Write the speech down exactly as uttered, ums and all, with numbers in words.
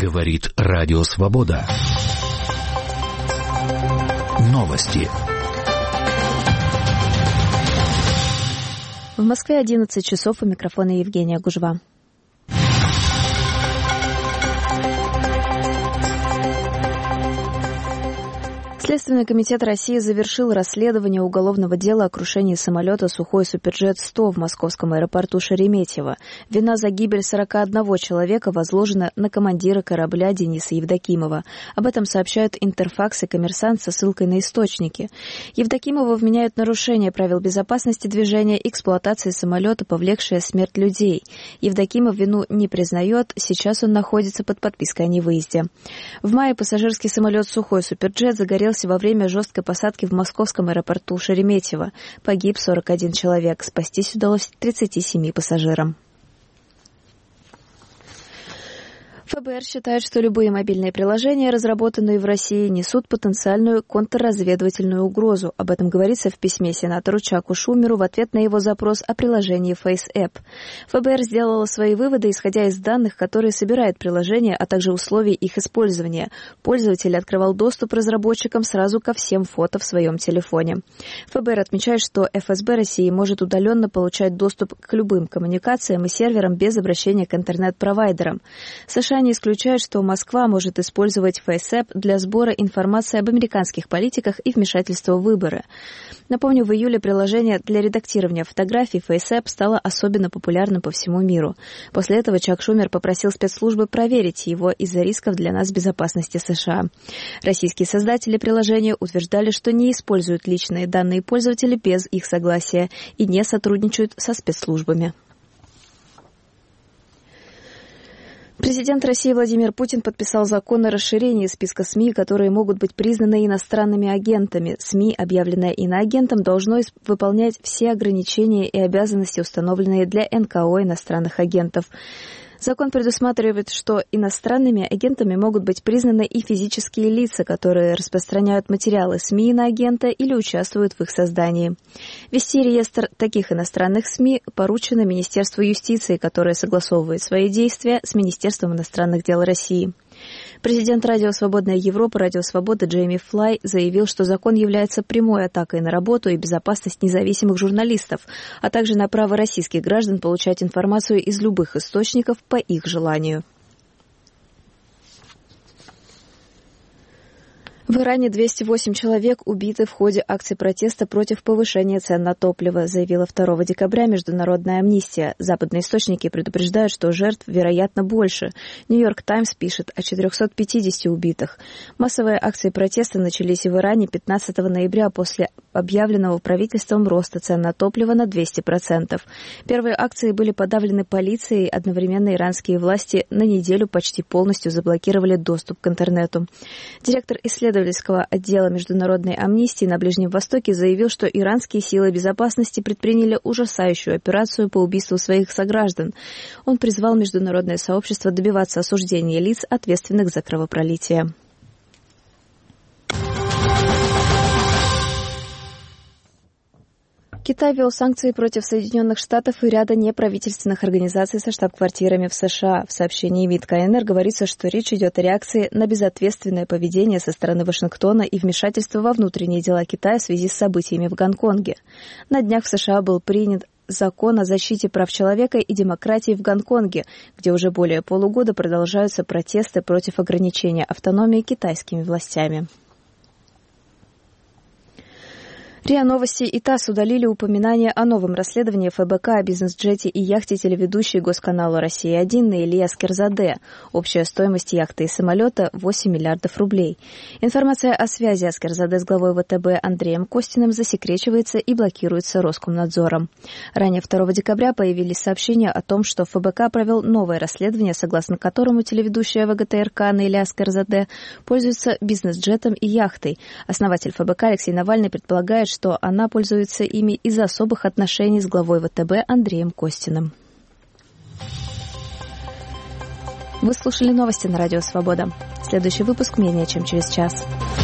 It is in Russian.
Говорит Радио Свобода. Новости. В Москве одиннадцать часов, у микрофона Евгения Гужва. Следственный комитет России завершил расследование уголовного дела о крушении самолета «Сухой Суперджет сто» в московском аэропорту Шереметьево. Вина за гибель сорока одного человека возложена на командира корабля Дениса Евдокимова. Об этом сообщают Интерфакс и Коммерсант со ссылкой на источники. Евдокимова вменяют нарушение правил безопасности движения, эксплуатации самолета, повлекшее смерть людей. Евдокимов вину не признает, сейчас он находится под подпиской о невыезде. В мае пассажирский самолет «Сухой Суперджет» загорелся во время жесткой посадки в московском аэропорту Шереметьево. Погиб сорок один человек. Спастись удалось тридцати семи пассажирам. ФБР считает, что любые мобильные приложения, разработанные в России, несут потенциальную контрразведывательную угрозу. Об этом говорится в письме сенатору Чаку Шумеру в ответ на его запрос о приложении FaceApp. ФБР сделало свои выводы, исходя из данных, которые собирает приложение, а также условий их использования. Пользователь открывал доступ разработчикам сразу ко всем фото в своем телефоне. ФБР отмечает, что эф эс бэ России может удаленно получать доступ к любым коммуникациям и серверам без обращения к интернет-провайдерам. США не исключают, что Москва может использовать FaceApp для сбора информации об американских политиках и вмешательства в выборы. Напомню, в июле приложение для редактирования фотографий FaceApp стало особенно популярным по всему миру. После этого Чак Шумер попросил спецслужбы проверить его из-за рисков для нацбезопасности США. Российские создатели приложения утверждали, что не используют личные данные пользователей без их согласия и не сотрудничают со спецслужбами. Президент России Владимир Путин подписал закон о расширении списка СМИ, которые могут быть признаны иностранными агентами. СМИ, объявленное иноагентом, должно выполнять все ограничения и обязанности, установленные для эн ка о иностранных агентов. Закон предусматривает, что иностранными агентами могут быть признаны и физические лица, которые распространяют материалы СМИ иноагента или участвуют в их создании. Вести реестр таких иностранных СМИ поручено Министерству юстиции, которое согласовывает свои действия с Министерством иностранных дел России. Президент Радио Свободная Европа, Радио Свобода Джейми Флай заявил, что закон является прямой атакой на работу и безопасность независимых журналистов, а также на право российских граждан получать информацию из любых источников по их желанию. В Иране двести восемь человек убиты в ходе акций протеста против повышения цен на топливо, заявила второго декабря Международная амнистия. Западные источники предупреждают, что жертв, вероятно, больше. Нью-Йорк Таймс пишет о четырехстах пятидесяти убитых. Массовые акции протеста начались в Иране пятнадцатого ноября после объявленного правительством роста цен на топливо на двести процентов. Первые акции были подавлены полицией, одновременно иранские власти на неделю почти полностью заблокировали доступ к интернету. Директор исследовательского отдела Международной амнистии на Ближнем Востоке заявил, что иранские силы безопасности предприняли ужасающую операцию по убийству своих сограждан. Он призвал международное сообщество добиваться осуждения лиц, ответственных за кровопролитие. Китай ввел санкции против Соединенных Штатов и ряда неправительственных организаций со штаб-квартирами в США. В сообщении МИД ка эн эр говорится, что речь идет о реакции на безответственное поведение со стороны Вашингтона и вмешательство во внутренние дела Китая в связи с событиями в Гонконге. На днях в США был принят закон о защите прав человека и демократии в Гонконге, где уже более полугода продолжаются протесты против ограничения автономии китайскими властями. РИА Новости и ТАСС удалили упоминание о новом расследовании эф бэ ка о бизнес-джете и яхте телеведущей госканала «Россия один» Наили Аскерзаде. Общая стоимость яхты и самолета – восемь миллиардов рублей. Информация о связи Аскерзаде с главой вэ тэ бэ Андреем Костиным засекречивается и блокируется Роскомнадзором. Ранее второго декабря появились сообщения о том, что эф бэ ка провел новое расследование, согласно которому телеведущая вэ гэ тэ эр ка Наили Аскерзаде пользуется бизнес-джетом и яхтой. Основатель эф бэ ка Алексей Навальный предполагает, что она пользуется ими из-за особых отношений с главой вэ тэ бэ Андреем Костиным. Вы слушали новости на Радио Свобода. Следующий выпуск менее чем через час.